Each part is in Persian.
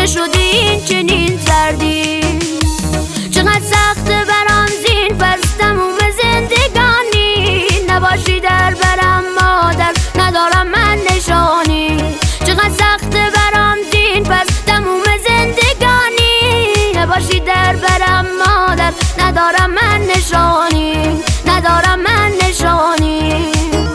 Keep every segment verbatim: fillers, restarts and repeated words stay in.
نشده این چنین زردی. چقدر سخته برام زین پس تموم زندگانی، نباشی در برم مادر ندارم من نشانی. چقدر سخته برام زین پس تموم زندگانی، نباشی در برم مادر ندارم من نشانی، ندارم من نشانی.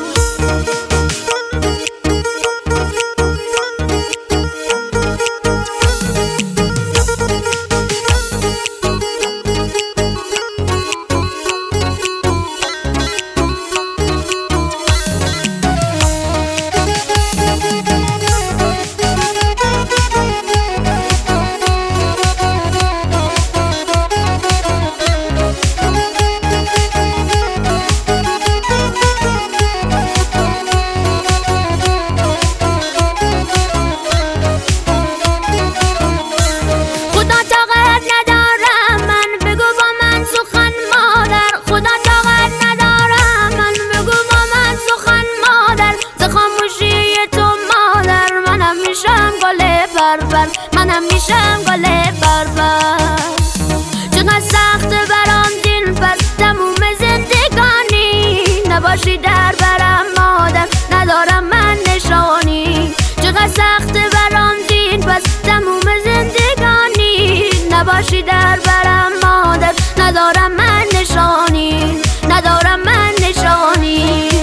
منم میشم گل بربر. چقدر سخته برام دین پس تموم زندگانی، نباشی در برم مادر ندارم من نشانی. چقدر سخته برام دین پس تموم زندگانی، نباشی در برم مادر ندارم من نشانی، ندارم من نشانی.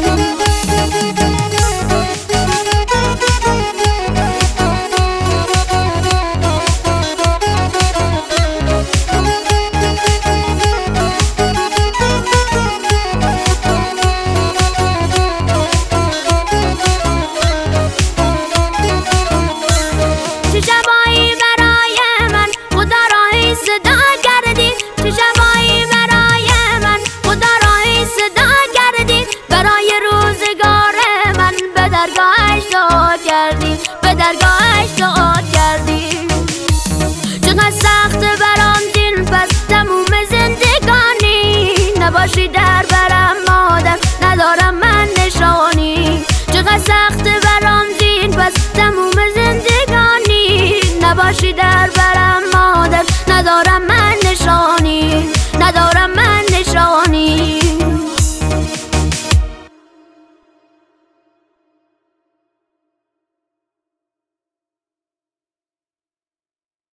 به درگاهش دعا کردیم. چقدر سخته برام دین پس تموم زندگانی، نباشی در برم مادر ندارم من نشانی. چقدر سخته برام دین پس تموم زندگانی، نباشی در برم مادر ندارم